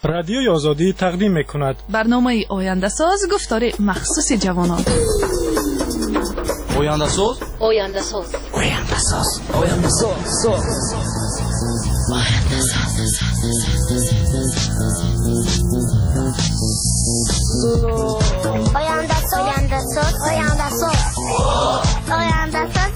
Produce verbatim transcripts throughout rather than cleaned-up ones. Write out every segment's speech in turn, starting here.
رادیوی آزادی تقدیم می‌کند برنامه آینده ساز گفتار مخصوص جوانان. آینده ساز آینده ساز آینده ساز آینده ساز آینده ساز آینده ساز آینده ساز آینده ساز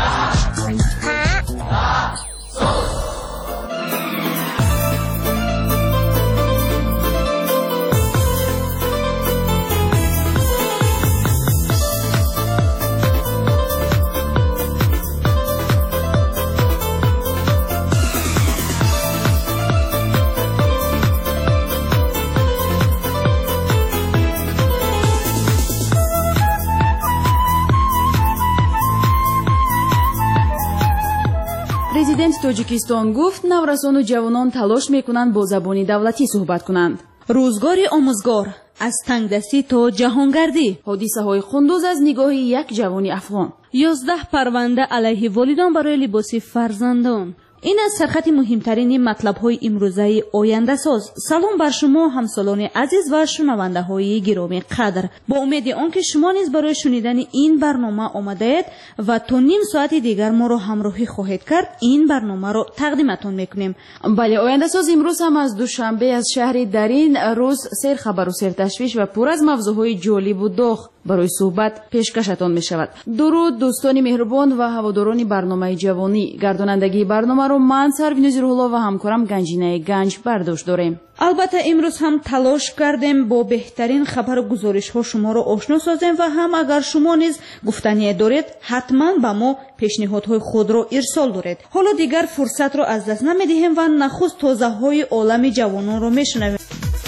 президент тоҷикистон гуфт наврасону ҷавонон талош мекунанд бо забони давлатӣ суҳбат кунанд. рӯзгори омӯзгор аз тангдастӣ то ҷаҳонгардӣ. ҳодисаҳои хундуз аз нигоҳи як ҷавони афғон. ёздаҳ парванда алайҳи волидон барои либоси фарзандон. ин аз сархати муҳимтарини матлабҳои имрӯзаи ояндасоз. салом бар шумо ҳамсолони азиз ва шунавандаҳои гироми қадр. бо умеди он ки шумо низ барои шунидани ин барнома омадаед ва то ним соати дигар моро ҳамроҳӣ хоҳед кард, ин барномаро тақдиматон мекунем. бале, ояндасоз имрӯз ҳам аз душанбе аз шаҳри Дарин рӯз серхабару серташвиш ва пур аз мавзӯъҳои ҷолибу доғ барои суҳбат пешкашатон мешавад. дуруд дӯстони меҳрубон ва ҳаводорони барномаи ҷавонӣ. гардонандагии барномаро ман Сарвинузи Рӯҳулло ва ҳамкорам Ганҷинаи Ганҷ бардошт дорем. албатта имрӯз ҳам талош кардем бо беҳтарин хабару гузоришҳо шуморо ошно созем ва ҳам агар шумо низ гуфтание доред, ҳатман ба мо пешниҳодҳои худро ирсол доред. ҳоло дигар фурсатро аз даст намедиҳем ва нахуст тозаҳои олами ҷавононро мешунавем.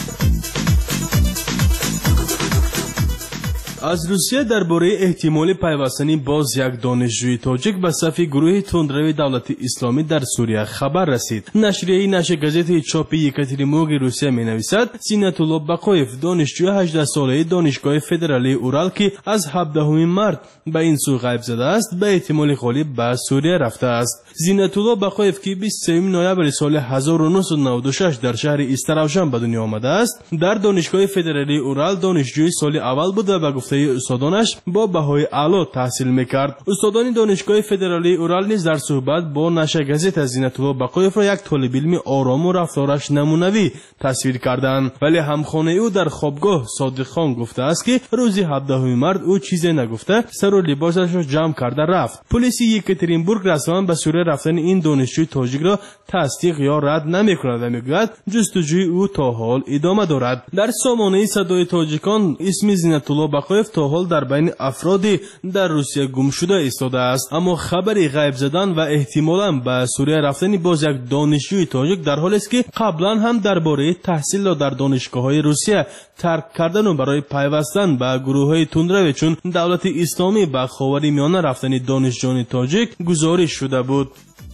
аз Русия дар бораи эҳтимоли пайвастани боз як донишҷӯи тоҷик ба сафи гурӯҳи тундрави давлати исломӣ дар Сурия хабар расид. Нашрияи нашри газетаи чопи Екатеринбурги Русия менависад, Зинатулло Бақоев, донишҷӯи ҳаждаҳ-солаи Донишгоҳи федералии Урал, ки аз ҳабдаҳуми март ба ин сӯ ғайб задааст, ба эҳтимоли ғолиб ба Сурия рафтааст. Зинатулло Бақоев, ки бисту сеюми ноябри соли ҳазору нуҳсад наваду шаш дар шаҳри Истаравшан ба дунё омадааст. Дар Донишгоҳи федералии Урал донишҷӯи соли аввал буд ва ба гуфтаи устодонаш бо баҳои аъло таҳсил мекард. устодони Донишгоҳи федералии Урал низ дар суҳбат бо наша газета Зинатулло Бақоевро як толибилми орому рафтораш намунавӣ тасвир карданд, вале ҳамхонаи ӯ дар хобгоҳ Содиқхон гуфтааст, ки рӯзи ҳабдаҳуми март ӯ чизе нагуфта сару либосашро ҷамъ карда рафт. Полиси Екатеринбург расман ба Сурия рафтани ин донишҷӯи тоҷикро тасдиқ ё рад намекунад ва мегӯяд ҷустуҷӯи ӯ то ҳол идома дорад. дар сомонаи садои тоҷикон исми Зинатулло Бақоев то ҳол дар байни афроди дар Русия гумшуда истодааст, аммо хабари ғайб задан ва эҳтимолан ба Сурия рафтани боз як донишҷӯи тоҷик дар ҳолест, ки қаблан ҳам дар бораи таҳсилро дар донишгоҳҳои Русия тарк кардану барои пайвастан ба гурӯҳҳои тундраве чун давлати исломӣ ба ховари миёна рафтани донишҷӯёни тоҷик гузориш шуда буд.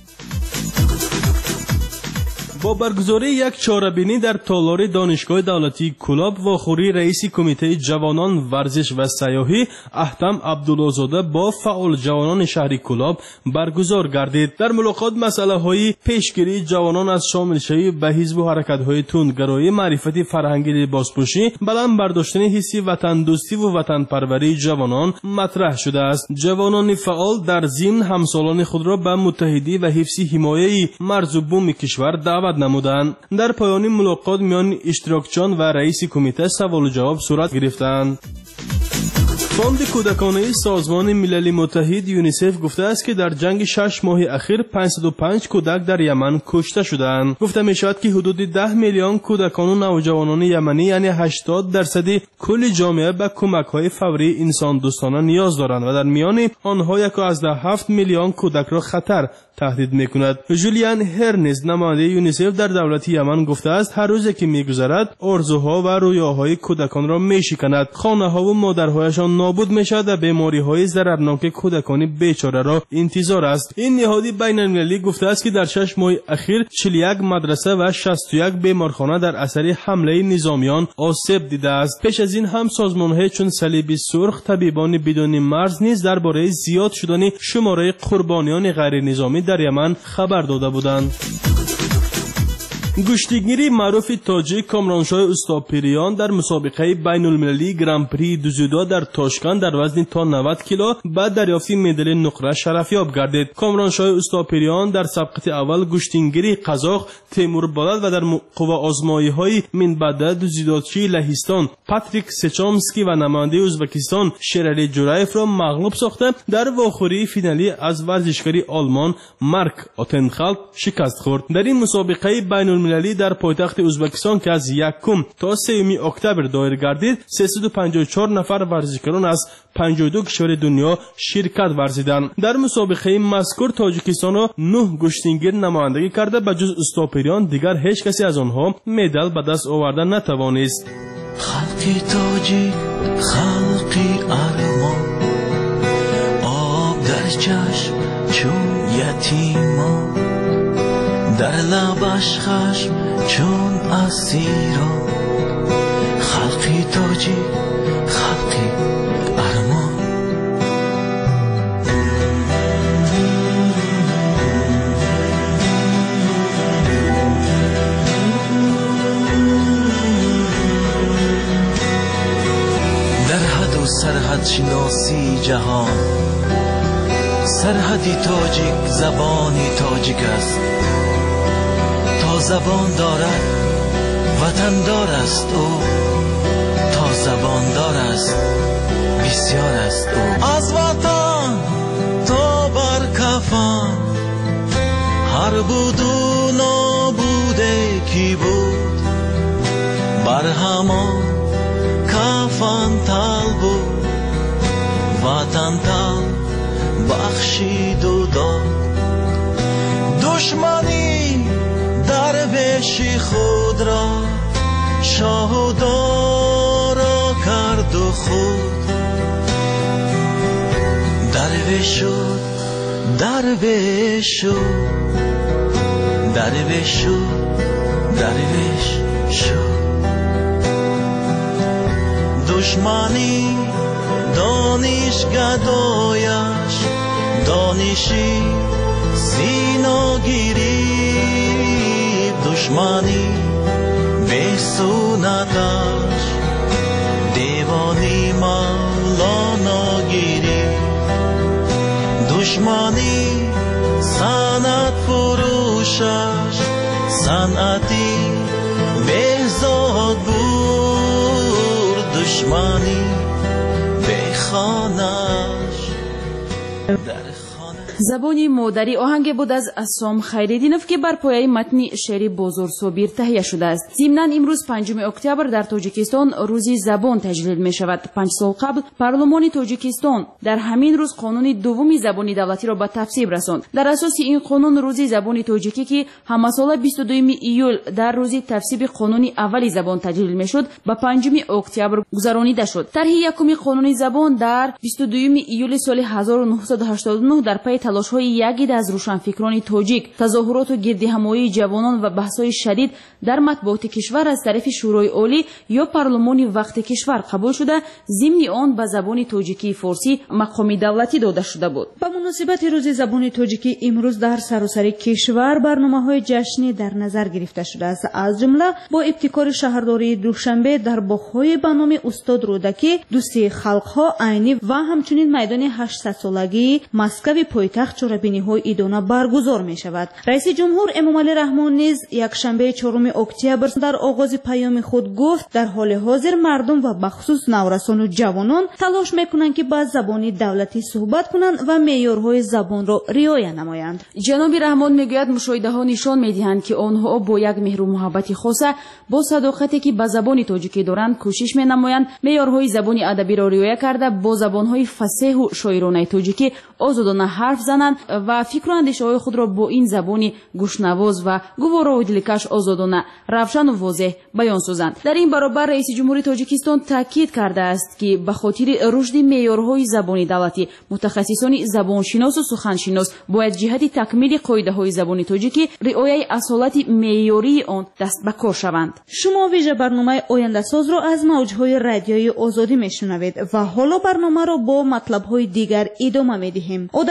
با برگزاری یک چاره‌بینی در تالار دانشگاه دولتی کلاب واخوری رئیس کمیته جوانان ورزش و سیاحی احتم عبدالله‌زاده با فعال جوانان شهر کلاب برگزار گردید. در ملاقات مسائل‌های پیشگیری جوانان از شامل شوی به حزب و حرکت‌های تندگرایی، معرفت فرهنگی لباسپوشی، بلند برداشتن حسی وطن دوستی و وطن پروری جوانان مطرح شده است. جوانان فعال در ضمن همسالان خود را به متحدی و حفظ حمایه مرز و بوم کشور دعوت نمودند. در پایان ملاقات میان اشتراکچیان و رئیس کمیته سوال و جواب صورت گرفتند. فوند کودکانه سازمان ملل متحد یونیسف گفته است که در جنگ شش ماه اخیر پانصد و پنج کودک در یمن کشته شدند. گفته می شود که حدود ده میلیون کودکان و نوجوانان یمنی یعنی هشتاد درصد کل جامعه به کمک‌های فوری انسان دوستانه نیاز دارند و در میان آنها یک و از هفت میلیون کودک را خطر تهدید میکند. جولیان هرنز نماینده یونیسف در دولت یمن گفته است هر روزی که میگذرد آرزوها و رویاهای کودکان را میشکند. خانه‌ها و مادرهایشان نابود میشود و بیماری‌های ضررناک کودکان بیچاره را انتظار است. این نهاد بین‌المللی گفته است که در شش ماه اخیر چهل و یک مدرسه و شصت و یک بیمارخانه در اثر حمله نظامیان آسیب دیده است. پیش از این هم سازمان‌های چون صلیب سرخ، طبیبان بدون مرز نیز درباره زیاد شدن شماره قربانیان غیر نظامی در یمن خبر داده بودند. گشتیگیری معروف تاجیک کامرانشاه استاپریان در مسابقه بین المللی گرانپری دوزودو در تاشکند در وزن تا نود کیلو بعد دریافت مدال نقره شرفیاب گردید. کامرانشاه استاپریان در سبقت اول گشتیگیری قزاق تیمور بلد و در قوا آزمایی های من بعد دوزودوچی لهستان پاتریک سچامسکی و نماینده ازبکستان شیرعلی جورایف را مغلوب ساخته در واخوری فینالی از ورزشکاری آلمان مارک اوتنخالپ شکست خورد. در این مسابقه بین المللی در پایتخت ازبکستان که از یکم تا سوم اکتبر دایر گردید سیصد و پنجاه و چهار نفر ورزشکاران از پنجاه و دو کشور دنیا شرکت ورزیدند. در مسابقه مذکور تاجیکستان را نه گشتیگیر نمایندگی کرده به جز استاپریان دیگر هیچ کسی از آنها مدال به دست آوردن نتوانست. خلقی تاجیک خلقی ارمان آب در چشم چون یتیمان در لبش خشم چون اسیران خلقی تاجیک خلقی ارمان. در حد و سرحد شناسی جهان سرحدی تاجیک زبانی تاجیک است. تا زبان دارد وطن دار است او تا زبان دار است بسیار است او. از وطن تا بر کفن هر بود و نابوده کی بود بر همان کفن تل بود وطن تل بخشید و داد. دشمنی درویشی خود را شاه و دارا کرد و خود درویش شد درویش شد درویش شد درویش شد. دشمنی دانش گدایش دانشی سینا گیری دشمنی به سنتش دیوانی مولانا گیری دشمنی صنعت فروشش صنعتی بهزاد بود دشمنی به خانش در забони модарӣ оҳанге буд аз асом хайреддинов ки бар пояи матни шеъри бозор собир таҳия шудааст. зимнан имрӯз панҷуми октябр дар тоҷикистон рӯзи забон таҷлил мешавад. панҷ сол қабл парлумони тоҷикистон дар ҳамин рӯз қонуни дуввуми забони давлатиро ба тавсиб расонд. дар асоси ин қонун рӯзи забони тоҷикӣ ки ҳамасола бисту дуюми июл дар рӯзи тавсиби қонуни аввали забон таҷлил мешуд ба панҷуми октябр гузаронида шуд. тарҳи якуми қонуни забон дар бисту дуюми июли соли ҳазору нуҳсаду ҳаштоду нӯҳ дар пай талошҳои як ида аз рӯшанфикрони тоҷик тазоҳуроту гирдиҳамоии ҷавонон ва баҳсҳои шадид дар матбуоти кишвар аз тарафи шӯрои олӣ ё парлумони вақти кишвар қабул шуда зимни он ба забони тоҷикии форсӣ мақоми давлатӣ дода шуда буд. ба муносибати рӯзи забони тоҷикӣ имрӯз дар саросари кишвар барномаҳои ҷашнӣ дар назар гирифта шудааст. аз ҷумла бо ибтикори шаҳрдории душанбе дар боғҳои ба номи устод рӯдакӣ дӯсти халқҳо айнӣ ва ҳамчунин майдони ҳаштсадсолагии маскави пойтахт чорабиниҳои идона баргузор мешавад. раиси ҷумҳур эмомалӣ раҳмон низ якшанбеи чоруми октябр дар оғози паёми худ гуфт дар ҳоли ҳозир мардум ва бахусус наврасону ҷавонон талош мекунанд ки ба забони давлатӣ суҳбат кунанд ва меъёрҳои забонро риоя намоянд. ҷаноби раҳмон мегӯяд мушоҳидаҳо нишон медиҳанд ки онҳо бо як меҳру муҳаббати хоса бо садоқате ки ба забони тоҷикӣ доранд кӯшиш менамоянд меъёрҳои забони адабиро риоя карда бо забонҳои фасеҳу шоиронаи тоҷикӣ озодона ҳарф зананд ва фикру андешаҳои худро бо ин забони гӯшнавоз ва гуворову дилкаш озодона равшану возеҳ баён созанд. дар ин баробар раиси ҷумҳури тоҷикистон таъкид кардааст ки ба хотири рушди меъёрҳои забони давлатӣ мутахассисони забоншиносу суханшинос бояд ҷиҳати такмили қоидаҳои забони тоҷикӣ риояи асолати меъёрии он даст ба кор шаванд. шумо вижа барномаи ояндасозро аз мавҷҳои радиои озодӣ мешунавед ва ҳоло барномаро бо матлабҳои дигар идома медиҳем. одатан дар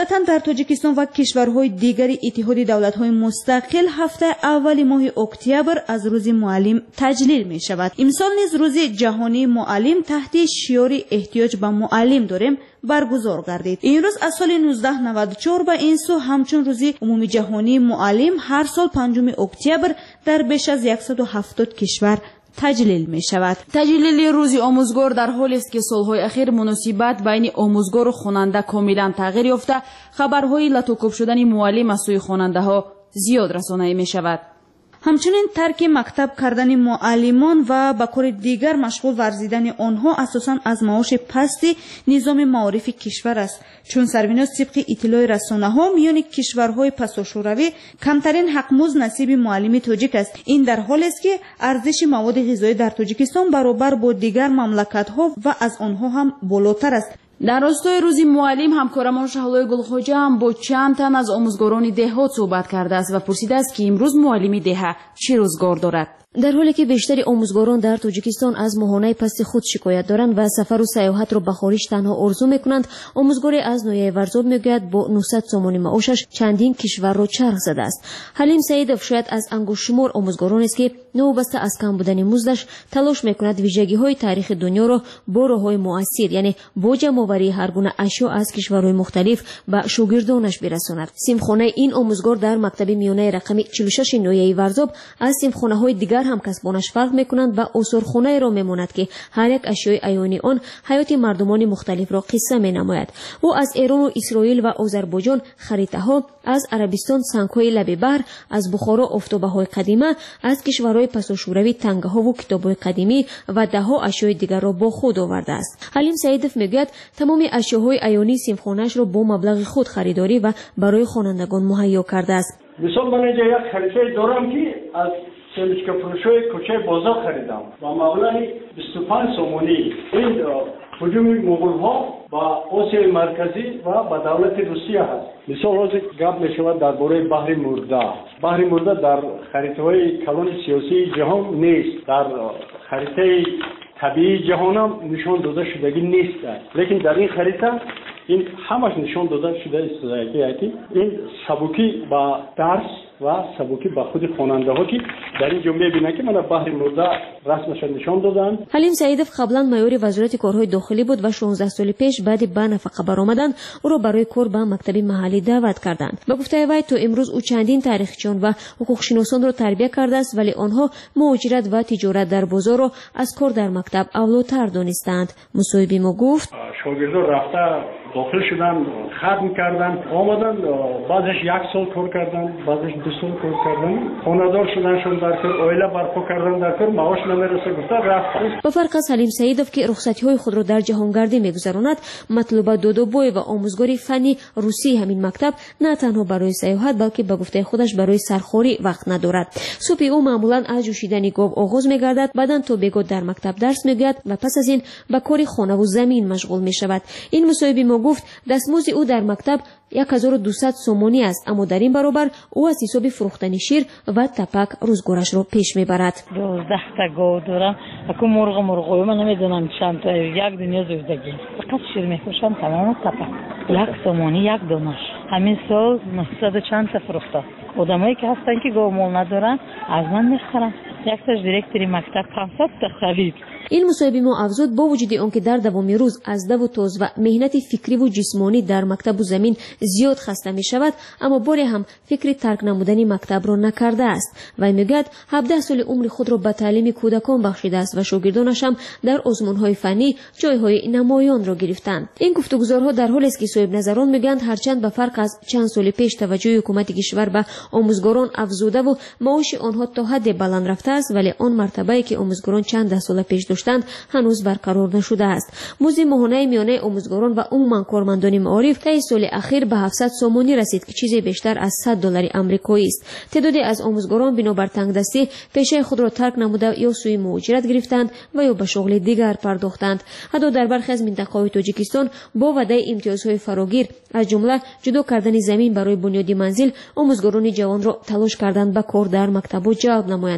тоҷикистон ва кишварҳои дигари иттиҳоди давлатҳои мустақил ҳафтаи аввали моҳи октябр аз рӯзи муаллим таҷлил мешавад. имсол низ рӯзи ҷаҳонии муаллим таҳти шиёри эҳтиёҷ ба муаллим дорем баргузор гардид. ин рӯз аз соли нуздаҳ наваду чор ба ин су ҳамчун рӯзи умумиҷаҳонии муаллим ҳар сол панҷуми октябр дар беш аз яксаду ҳафтод кишвар таҷлил мешавад. таҷлили рӯзи омӯзгор дар ҳоле аст ки солҳои ахир муносибат байни омӯзгору хонанда комилан тағйир ёфта, хабарҳои латӯкӯб шудани муаллим аз сӯи хонандаҳо зиёд расонае мешавад. ҳамчунин тарки мактаб кардани муаллимон ва ба кори дигар машғул варзидани онҳо асосан аз маоши пасти низоми маорифи кишвар аст, чун сарвинос сибқи иттилои расонаҳо миёни кишварҳои пасошӯравӣ камтарин ҳақмуз насиби муаллими тоҷик аст. ин дар ҳоле аст ки арзиши маводи ғизоӣ дар тоҷикистон баробар бо дигар мамлакатҳо ва аз онҳо ҳам болотар аст. дар ростои рӯзи муаллим ҳамкорамон Шаҳлои Гулхоҷа ҳам бо чанд тан аз омӯзгорони деҳот суҳбат кардааст ва пурсидааст ки имрӯз муаллими деҳа чӣ рӯзгор дорад. дар ҳоле ки бештари омӯзгорон дар тоҷикистон аз моҳонаи пасти худ шикоят доранд ва сафару саёҳатро ба хориҷ танҳо орзу мекунанд, омӯзгоре аз ноҳияи Варзоб мегӯяд бо нӯҳсад сомони маошаш чандин кишварро чарх задааст. Ҳалим Саидов шояд аз ангушшумор омӯзгороneст ки новобаста аз кам будани муздаш талош мекунад виҷагиҳои таърихи дунёро бо роҳҳои муассир, яъне бо ҷамъоварии ҳар гуна ашё аз кишварҳои мухталиф ба шогирдонаш бирасонад. Симхонаи ин омӯзгор дар мактаби миёнаи рақами чилу шаши ноҳияи Варзоб аз симхонаҳои дигар ҳамкасбонаш фарқ мекунанд ва осорхонаеро мемонад ки ҳар як ашёи аёни он ҳаёти мардумони мухталифро қисса менамояд. ӯ аз Эрону Исроил ва Озарбойҷон харитаҳо, аз Арабистон сангҳои лаби баҳр, аз Бухоро офтобаҳои қадима, аз кишварҳои пасошӯравӣ тангаҳову китобҳои қадимӣ ва даҳо ашёи дигарро бо худ овардааст. Ҳалим Саидов мегӯяд тамоми ашёҳои аёнии симхонаашро бо маблағи худ харидорӣ ва барои хонандагон муҳайё кардааст. мисол ман инҷа як харитаи дорам ки аз семичкафурӯшои кӯчаи бозор харидам ба маблағи бисту панҷ сомонӣ. ин ҳуҷуми муғулҳо ба Осияи марказӣ ва ба давлати Русия ҳаст. мисол ҳозир гап мешавад дар бораи баҳри мурда. баҳри мурда дар харитаҳои калони сиёсии ҷаҳон нест, дар харитаи табиии ҷаҳон ҳам нишон дода шудагӣ нест. лекин дар ин харита ин ҳамаш нишон дода шуда истодаги ки ин сабукӣ ба дарс ва сабукӣ ба худи хонандаҳо ки дар ин ҷо мебинанд ки мана баҳри мурда расмаша нишон доданд. Ҳалим Саидов қаблан майёри вазорати корҳои дохилӣ буд ва шонздаҳ соли пеш баъди ба нафақа баромадан ӯро барои кор ба мактаби маҳаллӣ даъват карданд. Ба гуфтаи вай то имрӯз ӯ чандин таърихчиён ва ҳуқуқшиносонро тарбия кардааст, вале онҳо муҳоҷират ва тиҷорат дар бозорро аз кор дар мактаб авлотар донистанд. Мусоиби мо гуфт: шогирдон рафта дохил шудан, хатм кардан, омадан, баъзеш як сол кор кардан, баъзеш ду сол кор кардан, хонадор шуданшон дар кор, оила барпо кардан дар кор, маош намераса гуфта рафт. ба фарқ аз Ҳалим Саидов ки рухсатиҳои худро дар ҷаҳонгардӣ мегузаронад, Матлуба Додобоева омӯзгори фанни русии ҳамин мактаб на танҳо барои саёҳат, балки ба гуфтаи худаш барои сархорӣ вақт надорад. субҳи ӯ маъмулан аз ҷӯшидани гов оғоз мегардад, баъдан то бегод дар мактаб дарс мегӯяд ва пас аз ин ба кори хонаву замин машғул мешавад. ин мусоиби мо гуфт дастмозди ӯ дар мактаб як ҳазору дусад сомонӣ аст, аммо дар ин баробар ӯ аз ҳисоби фурӯхтани шир ва тапак рӯзгорашро пеш мебарад. дуздаҳ та гов дорам, аку мурғ мурғои ман намедонам чанд та як дунё зӯздагӣ. фақат шир мефурӯшам, тамому тапак як сомонӣ як донаш. ҳамин сол нӯҳсаду чанд та фурӯхтад. одамое ки ҳастанд ки гов мол надоранд аз ман мехаранд. якташ директори мактаб пансад та харид. ин мусоиби мо афзуд бо вуҷуди он ки дар давоми рӯз аз даву тоз ва меҳнати фикриву ҷисмонӣ дар мактабу замин зиёд хаста мешавад, аммо боре ҳам фикри тарк намудани мактабро накардааст. вай мегӯяд ҳабдаҳ соли умри худро ба таълими кӯдакон бахшидааст ва шогирдонашам дар озмунҳои фаннӣ ҷойҳои намоёнро гирифтанд. ин гуфтугузорҳо дар ҳолест ки соҳибназарон мегӯянд ҳарчанд ба фарқ аз чанд соли пеш таваҷҷӯҳи ҳукумати кишвар ба омӯзгорон афзудаву маоши онҳо то ҳадде баланд рафтааст, вале он мартабае ки омӯзгорон чанд даҳ сола пеш доштанд ҳанӯз барқарор нашудааст. музди моҳонаи миёнаи омӯзгорон ва умуман кормандони маориф таи соли ахир ба ҳафтсад сомонӣ расид, ки чизе бештар аз сад доллари амрикоист. теъдоде аз омӯзгорон бинобар тангдастӣ пешаи худро тарк намуда ё сӯи муҳоҷират гирифтанд ва ё ба шуғли дигар пардохтанд. ҳатто дар бархе аз минтақаҳои тоҷикистон бо ваъдаи имтиёзҳои фарогир, аз ҷумла ҷудо кардани замин барои бунёди манзил, омӯзгорони ҷавонро талош карданд ба кор дар мактабҳо ҷалб намоянд, вале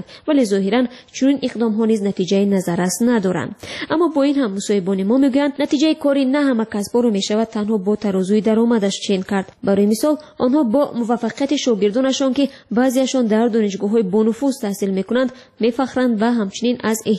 ظاهرا چنین اقدام ها نیز نتیجه نظررس ندارند. اما با این هم مصاحبان ما میگویند نتیجه کاری نه همه کسب‌ها رو میشود تنها با ترازوی درآمدش چین کرد. برای مثال آنها با موفقیت شاگردانشان که بعضیشان در دانشگاه‌های بانفوذ تحصیل میکنند میفخرند و همچنین از